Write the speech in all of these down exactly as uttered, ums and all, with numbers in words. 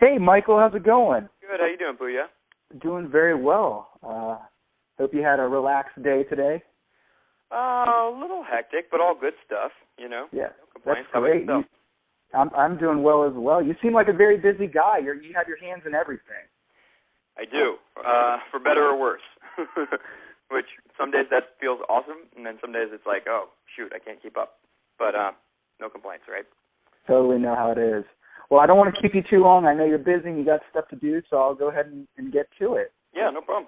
Hey, Michael, how's it going? Good. How you doing, Booyah? Doing very well. Uh, hope you had a relaxed day today. Uh, a little hectic, but all good stuff, you know. Yeah, no complaints. that's great. You, I'm I'm doing well as well. You seem like a very busy guy. You're, you have your hands in everything. I do, uh, for better or worse. Which some days that feels awesome, and then some days it's like, oh, shoot, I can't keep up. But uh, no complaints, right? Totally know how it is. Well, I don't want to keep you too long. I know you're busy and you got stuff to do, so I'll go ahead and, and get to it. Yeah, no problem.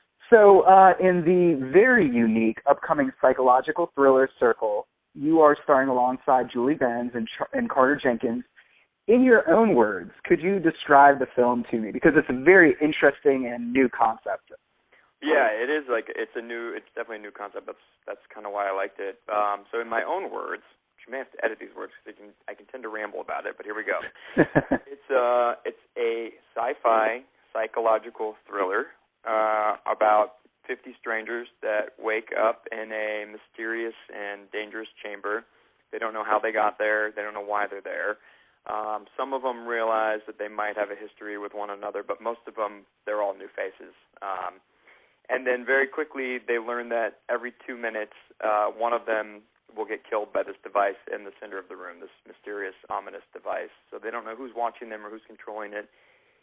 So uh, in the very unique upcoming psychological thriller Circle, you are starring alongside Julie Benz and, Char- and Carter Jenkins. In your own words, could you describe the film to me? Because it's a very interesting and new concept. Yeah, it is like, it's a new, it's definitely a new concept. That's that's kind of why I liked it. Um, so in my own words, which you may have to edit these words because I can, I can tend to ramble about it, but here we go. it's, uh, it's a sci-fi psychological thriller uh, about fifty strangers that wake up in a mysterious and dangerous chamber. They don't know how they got there. They don't know why they're there. Um, some of them realize that they might have a history with one another, but most of them, they're all new faces. Um, and then very quickly, they learn that every two minutes, uh, one of them will get killed by this device in the center of the room, this mysterious, ominous device. So they don't know who's watching them or who's controlling it.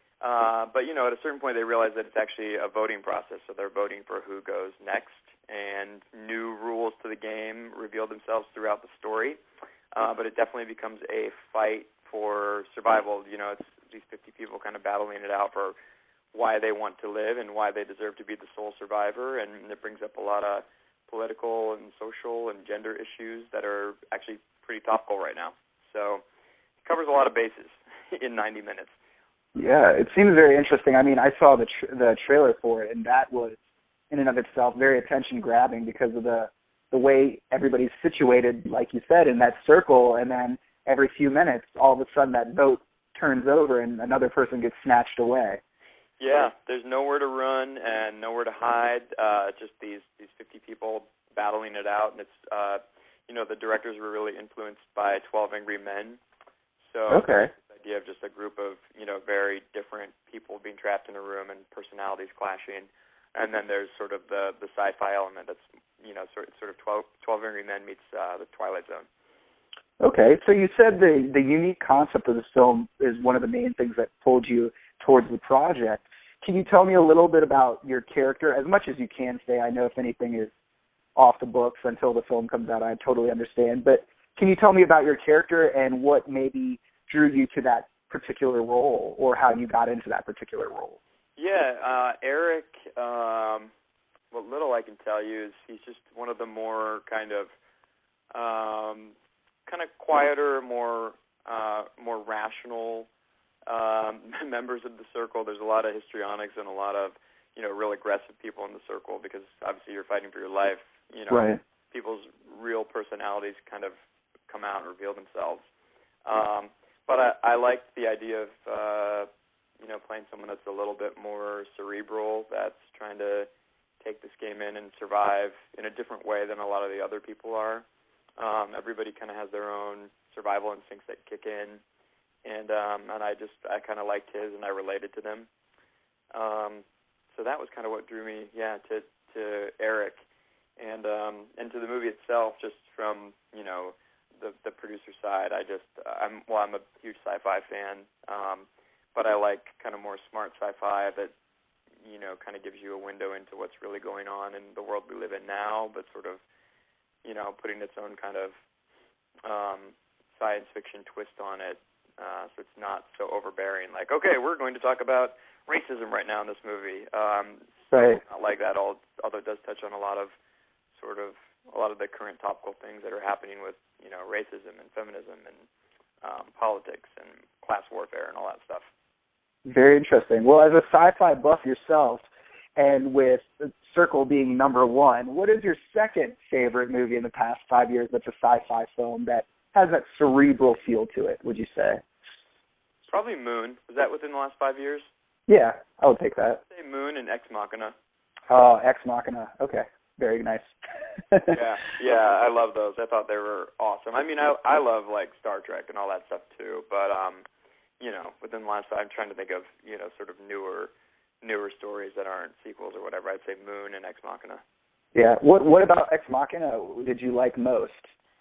Uh, but, you know, at a certain point, they realize that it's actually a voting process, so they're voting for who goes next. And new rules to the game reveal themselves throughout the story. Uh, but it definitely becomes a fight for survival. You know, it's these fifty people kind of battling it out for why they want to live and why they deserve to be the sole survivor, and it brings up a lot of political and social and gender issues that are actually pretty topical right now. So it covers a lot of bases in ninety minutes. Yeah, it seems very interesting. I mean, I saw the tr- the trailer for it, and that was, in and of itself, very attention-grabbing because of the the way everybody's situated, like you said, in that circle, and then every few minutes, all of a sudden that vote turns over and another person gets snatched away. Yeah, there's nowhere to run and nowhere to hide. Uh, just these these fifty people battling it out, and it's uh, you know, the directors were really influenced by twelve Angry Men. So okay. this idea of just a group of, you know, very different people being trapped in a room and personalities clashing, and then there's sort of the the sci-fi element that's, you know, sort sort of twelve, twelve Angry Men meets uh, the Twilight Zone. Okay, so you said the the unique concept of this film is one of the main things that pulled you towards the project. Can you tell me a little bit about your character, as much as you can say? I know if anything is off the books until the film comes out, I totally understand. But can you tell me about your character and what maybe drew you to that particular role, or how you got into that particular role? Yeah, uh, Eric, um, what little I can tell you is he's just one of the more kind of um, kind of quieter, more uh, more rational um, members of the circle. There's a lot of histrionics and a lot of, you know, real aggressive people in the circle because obviously you're fighting for your life. You know, right. People's real personalities kind of come out and reveal themselves. Um, but I, I liked the idea of, uh, you know, playing someone that's a little bit more cerebral, that's trying to take this game in and survive in a different way than a lot of the other people are. Um, everybody kind of has their own survival instincts that kick in, and um, and I just I kind of liked his, and I related to them. Um, so that was kind of what drew me, yeah, to to Eric, and um, and to the movie itself. Just from, you know, the the producer side, I just I'm well I'm a huge sci-fi fan, um, but I like kind of more smart sci-fi that, you know, kind of gives you a window into what's really going on in the world we live in now, but sort of, you know, putting its own kind of um, science fiction twist on it, uh, so it's not so overbearing. Like, okay, we're going to talk about racism right now in this movie. Um, right. Not like that, although it does touch on a lot of sort of a lot of the current topical things that are happening with, you know, racism and feminism and um, politics and class warfare and all that stuff. Very interesting. Well, as a sci-fi buff yourself, and with Circle being number one, what is your second favorite movie in the past five years that's a sci-fi film that has that cerebral feel to it, would you say? Probably Moon. Was that within the last five years? Yeah, I would take that. I'd say Moon and Ex Machina. Oh, Ex Machina. Okay, very nice. yeah, yeah, I love those. I thought they were awesome. I mean, I I love, like, Star Trek and all that stuff, too, but, um, you know, within the last, I'm trying to think of, you know, sort of newer, newer stories that aren't sequels or whatever. I'd say Moon and Ex Machina. Yeah. What What about Ex Machina did you like most?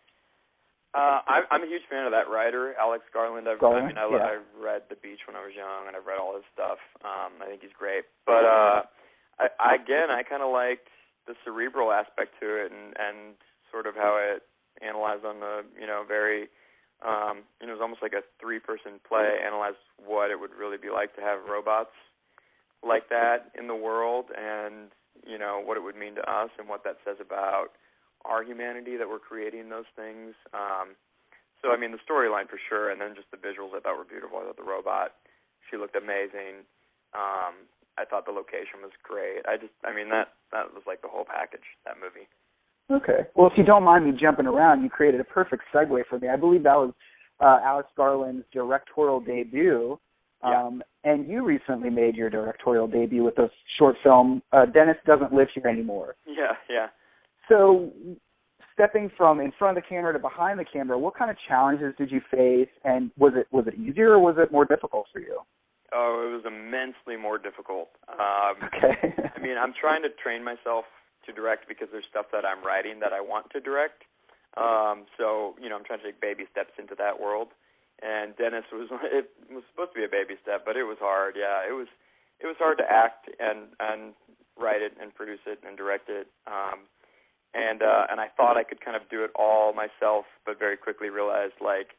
Uh, I'm, I'm a huge fan of that writer, Alex Garland. I've, Garland? I mean, I, yeah. I read The Beach when I was young, and I've read all his stuff. Um, I think he's great. But uh, I, I, again, I kind of liked the cerebral aspect to it, and, and sort of how it analyzed on the, you know, very, um, you know, it was almost like a three-person play, analyzed what it would really be like to have robots like that in the world, and, you know, what it would mean to us and what that says about our humanity that we're creating those things. Um, so, I mean, the storyline for sure, and then just the visuals I thought were beautiful. I thought the robot, she looked amazing. Um, I thought the location was great. I just, I mean, that, that was like the whole package, that movie. Okay. Well, if you don't mind me jumping around, you created a perfect segue for me. I believe that was uh, Alex Garland's directorial debut. Um, yeah. And you recently made your directorial debut with a short film, uh, Dennis Doesn't Live Here Anymore. Yeah, yeah. So stepping from in front of the camera to behind the camera, what kind of challenges did you face, and was it was it easier or was it more difficult for you? Oh, it was immensely more difficult. Um, okay. I mean, I'm trying to train myself to direct because there's stuff that I'm writing that I want to direct. Um, so, you know, I'm trying to take baby steps into that world. And Dennis was it was supposed to be a baby step, but it was hard. Yeah, it was it was hard to act and and write it and produce it and direct it. Um, And uh, and I thought I could kind of do it all myself, but very quickly realized, like,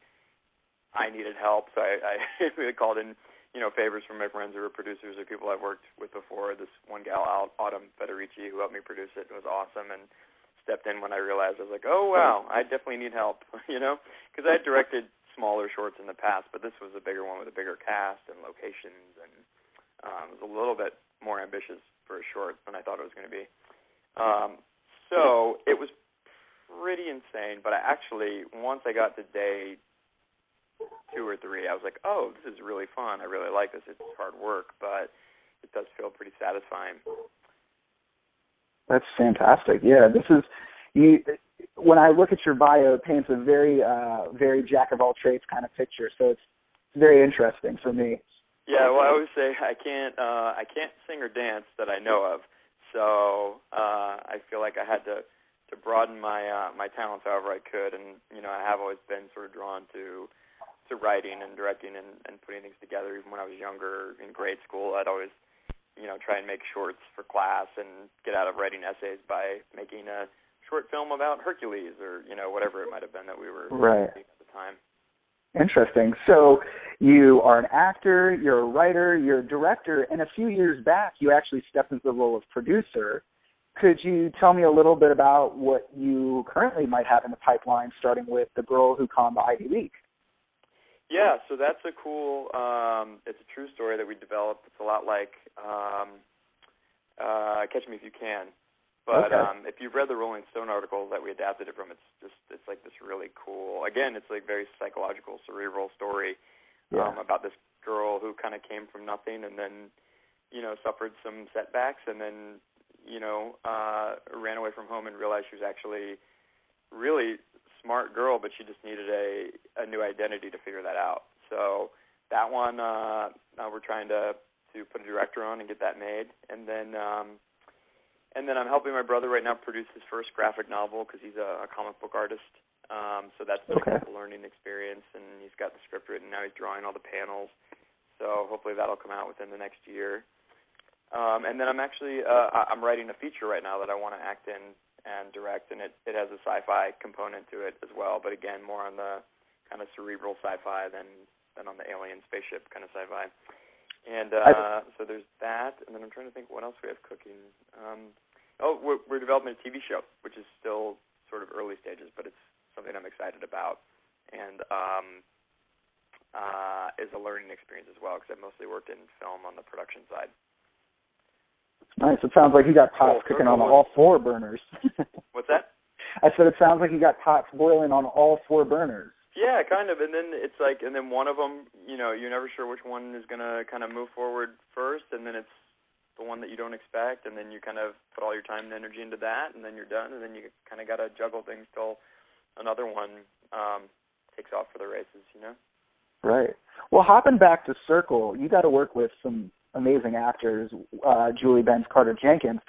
I needed help. So I, I really called in, you know, favors from my friends who were producers or people I've worked with before. This one gal, Autumn Federici, who helped me produce it, was awesome, and stepped in when I realized. I was like, oh, wow, I definitely need help, you know, because I had directed smaller shorts in the past, but this was a bigger one with a bigger cast and locations, and um, it was a little bit more ambitious for a short than I thought it was going to be. Um, So it was pretty insane, but I actually, once I got to day two or three, I was like, oh, this is really fun. I really like this. It's hard work, but it does feel pretty satisfying. That's fantastic. Yeah, this is, you. When I look at your bio, it paints a very, uh, very jack-of-all-trades kind of picture, so it's very interesting for me. Yeah, well, I always say I can't, uh, I can't sing or dance that I know of. So uh, I feel like I had to, to broaden my uh, my talents however I could, and you know I have always been sort of drawn to to writing and directing and, and putting things together. Even when I was younger in grade school, I'd always you know try and make shorts for class and get out of writing essays by making a short film about Hercules or you know whatever it might have been that we were right. doing at the time. Interesting. So you are an actor, you're a writer, you're a director, and a few years back you actually stepped into the role of producer. Could you tell me a little bit about what you currently might have in the pipeline, starting with The Girl Who Conned the Ivy League? Yeah, so that's a cool, um, it's a true story that we developed. It's a lot like um, uh, Catch Me If You Can. But okay. um, if you've read the Rolling Stone article that we adapted it from, it's just it's like this really cool. Again, it's like very psychological, cerebral story yeah. um, about this girl who kind of came from nothing and then, you know, suffered some setbacks and then, you know, uh, ran away from home and realized she was actually really smart girl, but she just needed a a new identity to figure that out. So that one, uh, now we're trying to to put a director on and get that made, and then. Um, And then I'm helping my brother right now produce his first graphic novel because he's a, a comic book artist. Um, so that's been okay. a learning experience, and he's got the script written. Now he's drawing all the panels. So hopefully that'll come out within the next year. Um, and then I'm actually uh, I'm writing a feature right now that I want to act in and direct, and it, it has a sci-fi component to it as well. But again, more on the kind of cerebral sci-fi than than on the alien spaceship kind of sci-fi. And uh, so there's that, and then I'm trying to think what else we have cooking. Um, oh, we're, we're developing a T V show, which is still sort of early stages, but it's something I'm excited about, and um, uh, is a learning experience as well, because I've mostly worked in film on the production side. Nice. It sounds like you got pots cool. cooking on all four burners. What's that? I said it sounds like you got pots boiling on all four burners. Yeah, kind of, and then it's like, and then one of them, you know, you're never sure which one is going to kind of move forward first, and then it's the one that you don't expect, and then you kind of put all your time and energy into that, and then you're done, and then you kind of got to juggle things till another one um, takes off for the races, you know? Right. Well, hopping back to Circle, you got to work with some amazing actors, uh, Julie Benz, Carter Jenkins.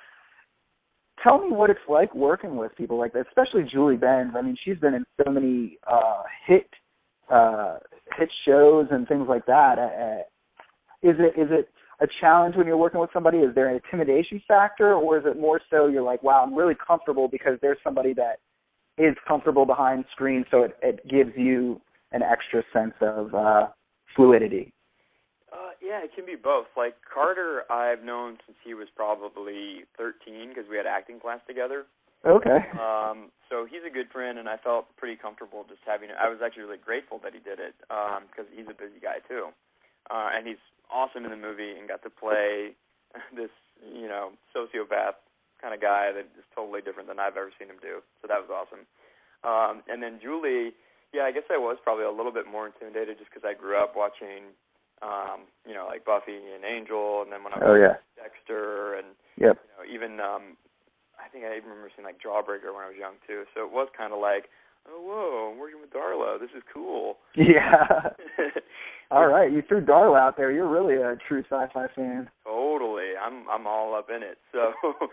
Tell me what it's like working with people like that, especially Julie Benz. I mean, she's been in so many uh, hit uh, hit shows and things like that. Uh, is it is it a challenge when you're working with somebody? Is there an intimidation factor, or is it more so you're like, wow, I'm really comfortable because there's somebody that is comfortable behind screen, so it, it gives you an extra sense of uh, fluidity? Uh, yeah, it can be both. Like Carter, I've known since he was probably thirteen because we had acting class together. Okay. Um, so he's a good friend, and I felt pretty comfortable just having it. I was actually really grateful that he did it because um, he's a busy guy too, uh, and he's awesome in the movie and got to play this, you know, sociopath kind of guy that is totally different than I've ever seen him do. So that was awesome. Um, and then Julie, yeah, I guess I was probably a little bit more intimidated just because I grew up watching. Um, you know, like Buffy and Angel, and then when I was oh, yeah. Dexter, and yep. you know, even um, I think I even remember seeing like Jawbreaker when I was young too. So it was kind of like, oh, whoa, I'm working with Darla. This is cool. Yeah. All right, you threw Darla out there. You're really a true sci-fi fan. Totally, I'm I'm all up in it. So,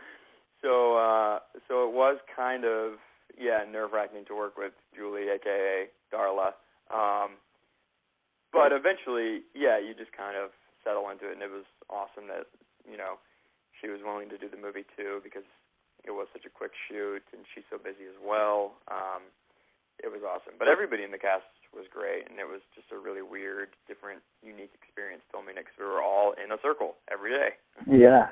so, uh, so it was kind of yeah nerve-wracking to work with Julie, aka Darla. Um, But eventually, yeah, you just kind of settle into it, and it was awesome that, you know, she was willing to do the movie, too, because it was such a quick shoot, and she's so busy as well. Um, it was awesome. But everybody in the cast was great, and it was just a really weird, different, unique experience filming it, because we were all in a circle every day. Yeah.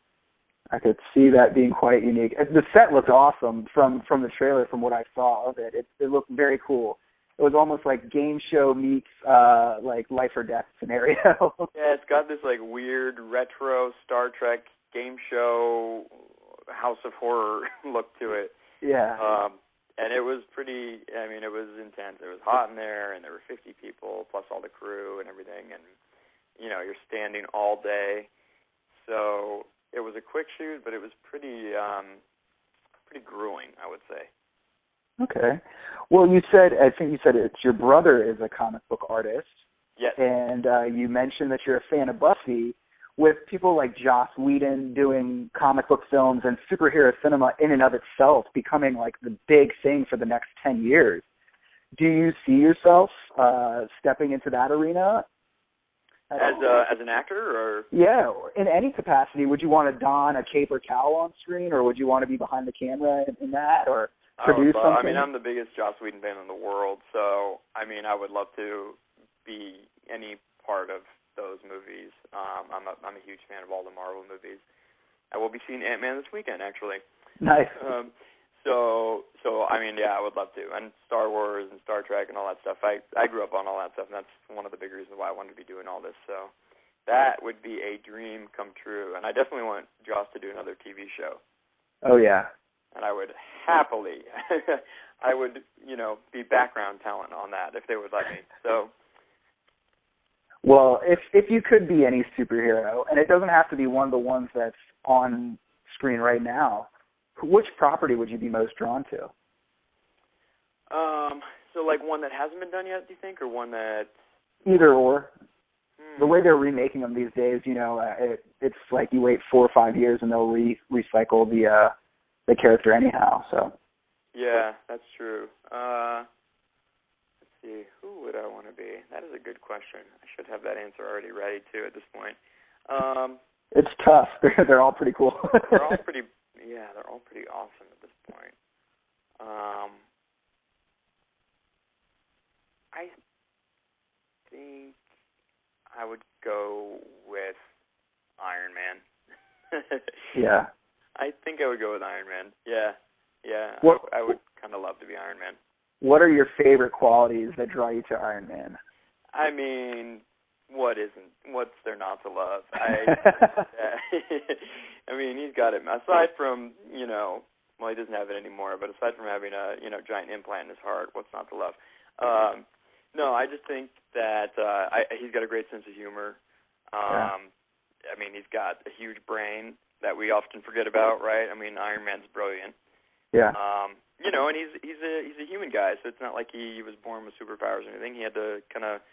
I could see that being quite unique. The set looked awesome from, from the trailer, from what I saw of it. It, it looked very cool. It was almost like game show meets uh, like life or death scenario. Yeah, it's got this like weird retro Star Trek game show House of Horror look to it. Yeah. Um, and it was pretty. I mean, it was intense. It was hot in there, and there were fifty people plus all the crew and everything. And you know, you're standing all day. So it was a quick shoot, but it was pretty, um, pretty grueling, I would say. Okay. Well, you said, I think you said it's your brother is a comic book artist. Yes. And uh, you mentioned that you're a fan of Buffy. With people like Joss Whedon doing comic book films and superhero cinema in and of itself becoming like the big thing for the next ten years, do you see yourself uh, stepping into that arena? As a, as an actor, or? Yeah, in any capacity. Would you want to don a cape or cowl on screen, or would you want to be behind the camera in, in that, or produce I something? I mean, I'm the biggest Joss Whedon fan in the world, so I mean, I would love to be any part of those movies. Um, I'm a I'm a huge fan of all the Marvel movies. I will be seeing Ant-Man this weekend, actually. Nice. Um, so so I mean, yeah, I would love to, and Star Wars and Star Trek and all that stuff. I I grew up on all that stuff, and that's one of the big reasons why I wanted to be doing all this. So that would be a dream come true, and I definitely want Joss to do another T V show. Oh yeah. And I would happily, I would, you know, be background talent on that if they would let me. So, well, if if you could be any superhero, and it doesn't have to be one of the ones that's on screen right now, which property would you be most drawn to? Um, so like one that hasn't been done yet, do you think, or one that? Either or. Hmm. The way they're remaking them these days, you know, uh, it, it's like you wait four or five years and they'll re- recycle the. Uh, the character anyhow, so. Yeah, that's true. Uh, let's see, who would I want to be? That is a good question. I should have that answer already ready, too, at this point. Um, it's tough. They're, they're all pretty cool. they're all pretty, yeah, they're all pretty awesome at this point. Um, I think I would go with Iron Man. Yeah. I think I would go with Iron Man. Yeah, yeah. What, I, I would kind of love to be Iron Man. What are your favorite qualities that draw you to Iron Man? I mean, what isn't? What's there not to love? I, I mean, he's got it. Aside from, you know, well, he doesn't have it anymore. But aside from having a, you know, giant implant in his heart, what's not to love? Um, no, I just think that uh, I, he's got a great sense of humor. Um, yeah. I mean, he's got a huge brain that we often forget about, right? I mean, Iron Man's brilliant. Yeah. Um, you know, and he's he's a he's a human guy, so it's not like he was born with superpowers or anything. He had to kind of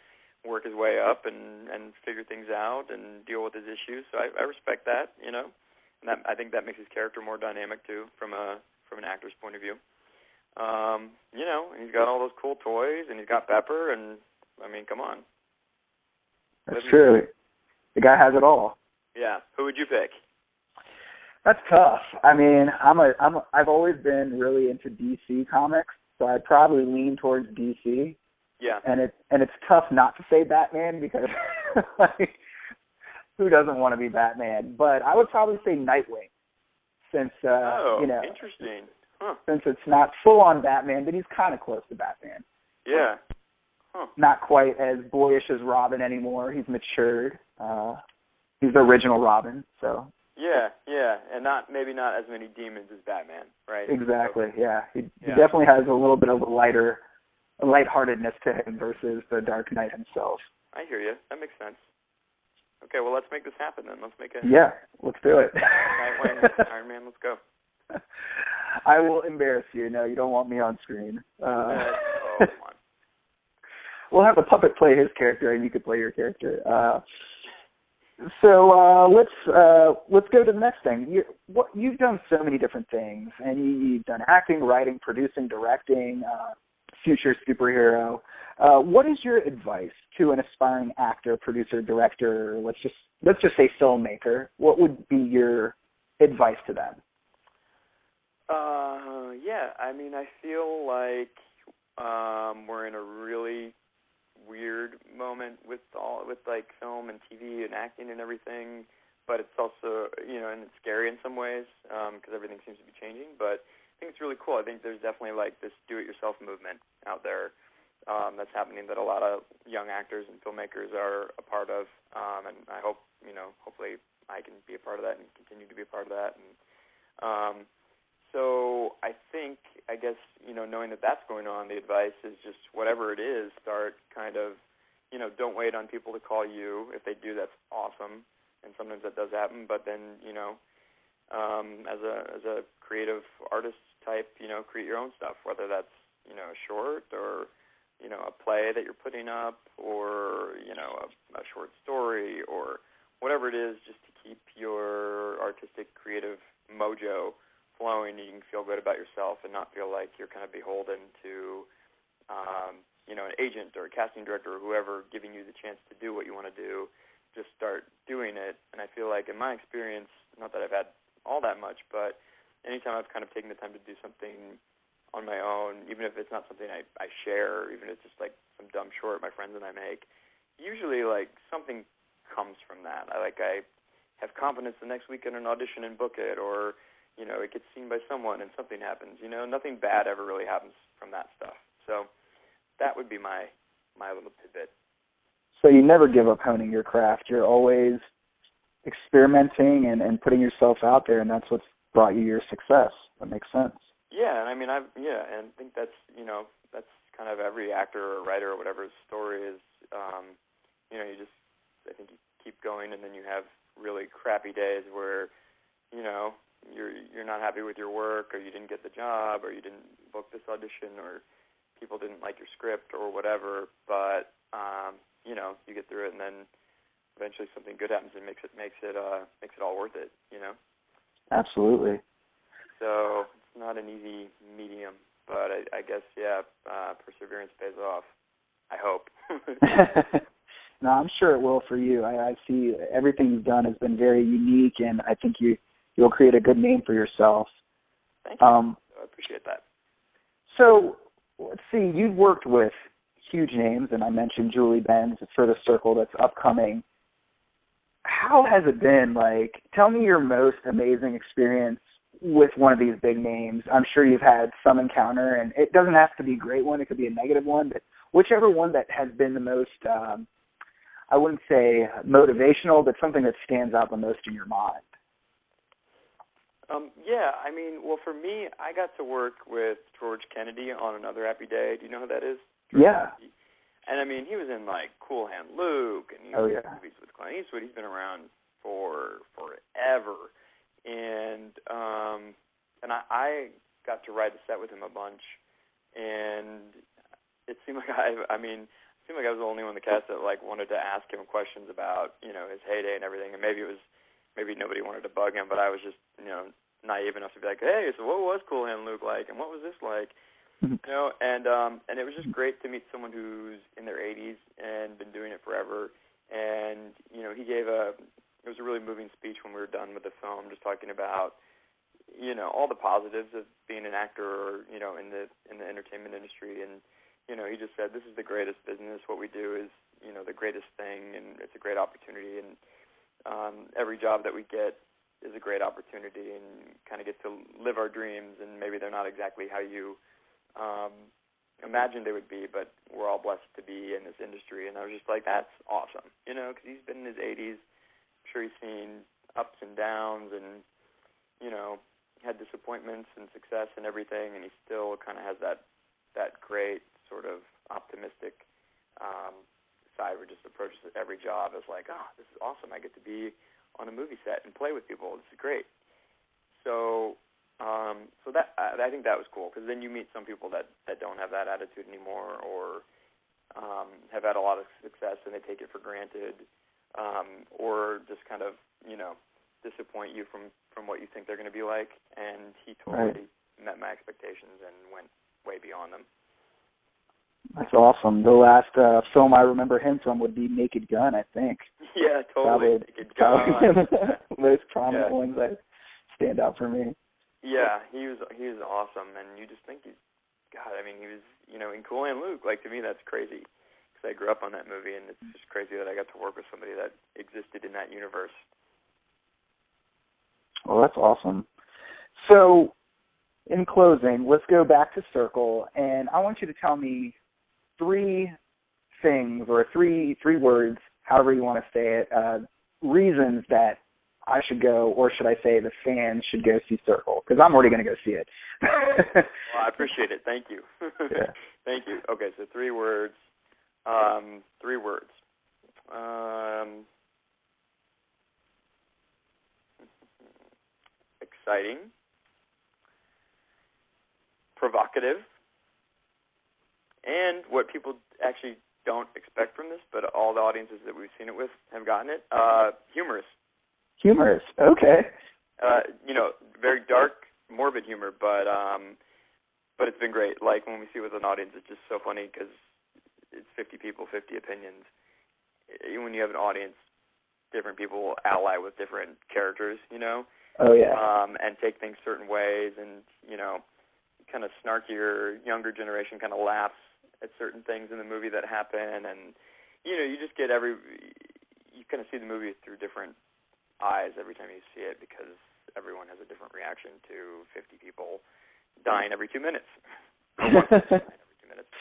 work his way up and, and figure things out and deal with his issues. So I, I respect that, you know. And that, I think that makes his character more dynamic too, from a from an actor's point of view. Um, you know, and he's got all those cool toys, and he's got Pepper, and I mean, come on. That's Living true. Good. The guy has it all. Yeah. Who would you pick? That's tough. I mean, I'm a I'm a, I've always been really into D C comics, so I'd probably lean towards D C. Yeah. And it and it's tough not to say Batman because like who doesn't want to be Batman? But I would probably say Nightwing, since uh, oh, you know, interesting. Huh. Since it's not full on Batman, but he's kind of close to Batman. Yeah. Huh. Not quite as boyish as Robin anymore. He's matured. Uh, he's the original Robin, so. Yeah, yeah, and not maybe not as many demons as Batman, right? Exactly. So, yeah, he, yeah. he definitely has a little bit of a lighter, a lightheartedness to him versus the Dark Knight himself. I hear you. That makes sense. Okay, well, let's make this happen then. Let's make it. Yeah, let's do it. Nightwing, Iron Man, let's go. I will embarrass you. No, you don't want me on screen. Uh, uh, oh, come on. We'll have a puppet play his character, and you could play your character. Uh, so uh, let's uh, let's go to the next thing. You, what, you've done so many different things, and you, you've done acting, writing, producing, directing, uh, future superhero. Uh, what is your advice to an aspiring actor, producer, director? Let's just let's just say filmmaker. What would be your advice to them? Uh, yeah, I mean, I feel like um, we're in a really weird moment with all with like film and T V and acting and everything, but it's also, you know, and it's scary in some ways because um, everything seems to be changing. But I think it's really cool. I think there's definitely like this do-it-yourself movement out there um, that's happening that a lot of young actors and filmmakers are a part of, um, and I hope, you know, hopefully I can be a part of that and continue to be a part of that. And um, So I think, I guess, you know, knowing that that's going on, the advice is just whatever it is, start kind of, you know, don't wait on people to call you. If they do, that's awesome, and sometimes that does happen. But then, you know, um, as a as a creative artist type, you know, create your own stuff, whether that's, you know, a short or, you know, a play that you're putting up or, you know, a, a short story or whatever it is, just to keep your artistic, creative mojo flowing, you can feel good about yourself and not feel like you're kind of beholden to, um, you know, an agent or a casting director or whoever giving you the chance to do what you want to do. Just start doing it. And I feel like in my experience, not that I've had all that much, but anytime I've kind of taken the time to do something on my own, even if it's not something I, I share, even if it's just like some dumb short my friends and I make, usually like something comes from that. I like I have confidence the next week in an audition and book it, or you know, it gets seen by someone and something happens. You know, nothing bad ever really happens from that stuff. So that would be my my little tidbit. So you never give up honing your craft. You're always experimenting and, and putting yourself out there, and that's what's brought you your success. That makes sense. Yeah, and I mean, I've yeah, and I think that's, you know, that's kind of every actor or writer or whatever's story is. Um, you know, you just, I think you keep going, and then you have really crappy days where, you know, you're you're not happy with your work, or you didn't get the job, or you didn't book this audition, or people didn't like your script or whatever. But um, you know, you get through it, and then eventually something good happens and makes it makes it uh, makes it all worth it. You know. Absolutely. So it's not an easy medium, but I, I guess yeah, uh, perseverance pays off. I hope. No, I'm sure it will for you. I, I see everything you've done has been very unique, and I think you. You'll create a good name for yourself. Thank you. Um, I appreciate that. So, let's see, you've worked with huge names, and I mentioned Julie Benz for the Circle that's upcoming. How has it been? Like, tell me your most amazing experience with one of these big names. I'm sure you've had some encounter, and it doesn't have to be a great one. It could be a negative one, but whichever one that has been the most, um, I wouldn't say motivational, but something that stands out the most in your mind. Um, yeah, I mean, well, for me, I got to work with George Kennedy on Another Happy Day. Do you know who that is? George Yeah. Kennedy. And, I mean, he was in, like, Cool Hand Luke, and he oh, was yeah. in movies with Clint Eastwood. He's been around for forever. And um, and I, I got to ride the set with him a bunch, and it seemed like, I, I mean, seemed like I was the only one in the cast that like wanted to ask him questions about, you know, his heyday and everything. And maybe it was, maybe nobody wanted to bug him, but I was just, you know, naive enough to be like, hey, so what was Cool Hand Luke like, and what was this like? You know, and um, and it was just great to meet someone who's in their eighties and been doing it forever. And you know, he gave a, it was a really moving speech when we were done with the film, just talking about, you know, all the positives of being an actor, or you know, in the in the entertainment industry. And you know, he just said, this is the greatest business. What we do is, you know, the greatest thing, and it's a great opportunity. And um, every job that we get is a great opportunity, and kind of get to live our dreams. And maybe they're not exactly how you Um, imagined they would be, but we're all blessed to be in this industry. And I was just like, that's awesome, you know, because he's been in his eighties. I'm sure he's seen ups and downs, and you know, had disappointments and success and everything, and he still kind of has that that great sort of optimistic um, side where he just approaches every job as like, oh, this is awesome. I get to be on a movie set and play with people. This is great. So. Um, so that I, I think that was cool, because then you meet some people that, that don't have that attitude anymore, or um, have had a lot of success and they take it for granted, um, or just kind of, you know, disappoint you from, from what you think they're going to be like. And he totally right. met my expectations and went way beyond them. That's awesome. The last uh, film I remember him from would be Naked Gun, I think. Yeah, totally. Probably, Naked Gun. the most prominent yeah. ones that stand out for me. Yeah, he was he was awesome, and you just think he's, God, I mean, he was, you know, in Cool Hand Luke. Like, to me, that's crazy, because I grew up on that movie, and it's just crazy that I got to work with somebody that existed in that universe. Well, that's awesome. So, in closing, let's go back to Circle, and I want you to tell me three things, or three three words, however you want to say it, uh, reasons that I should go, or should I say the fans should go see Circle, because I'm already going to go see it. Well, I appreciate it. Thank you. Yeah. Thank you. Okay, so three words. Um, three words. Um, exciting, provocative, and what people actually don't expect from this, but all the audiences that we've seen it with have gotten it, uh, humorous. Humorous, okay. Uh, you know, very dark, morbid humor, but um, but it's been great. Like, when we see it with an audience, it's just so funny, because it's fifty people, fifty opinions. Even when you have an audience, different people ally with different characters, you know? Oh, yeah. Um, and take things certain ways, and, you know, kind of snarkier, younger generation kind of laughs at certain things in the movie that happen, and, you know, you just get every, you kind of see the movie through different eyes every time you see it, because everyone has a different reaction to fifty people dying every two minutes. Or one person dying every two minutes.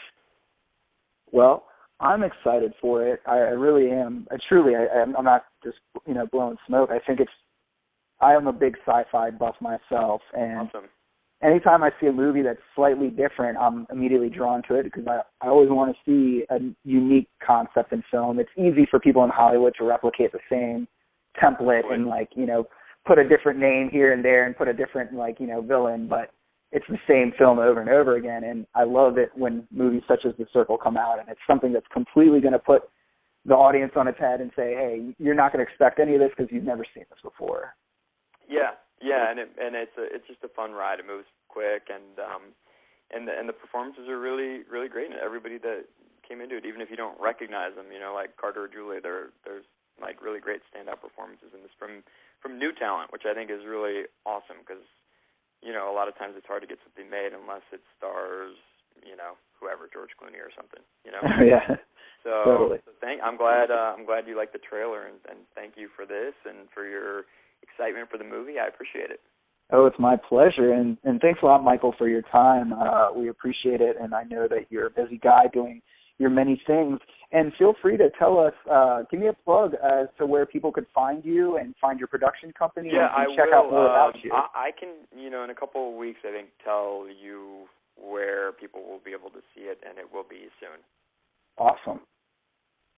Well, I'm excited for it. I, I really am. I truly, I, I'm not just, you know, blowing smoke. I think it's, I am a big sci-fi buff myself, and awesome. Anytime I see a movie that's slightly different, I'm immediately drawn to it, because I, I always want to see a unique concept in film. It's easy for people in Hollywood to replicate the same template and, like, you know, put a different name here and there and put a different, like, you know, villain, but it's the same film over and over again. And I love it when movies such as The Circle come out, and it's something that's completely going to put the audience on its head and say, hey, you're not going to expect any of this because you've never seen this before. Yeah, yeah, and it, and it's a, it's just a fun ride. It moves quick, and um, and the, and the performances are really really great. And everybody that came into it, even if you don't recognize them, you know, like Carter or Julie, there there's like really great standout performances in this from from new talent, which I think is really awesome, because, you know, a lot of times it's hard to get something made unless it stars, you know, whoever, George Clooney or something, you know. Yeah. So, totally. so thank, I'm glad uh, I'm glad you liked the trailer, and, and thank you for this and for your excitement for the movie. I appreciate it. Oh, it's my pleasure, and, and thanks a lot, Michael, for your time. Uh, we appreciate it, and I know that you're a busy guy doing your many things. And feel free to tell us, uh, give me a plug as to where people could find you and find your production company. Yeah, and I check will. out more um, about you. I, I can, you know, in a couple of weeks, I think, tell you where people will be able to see it, and it will be soon. Awesome.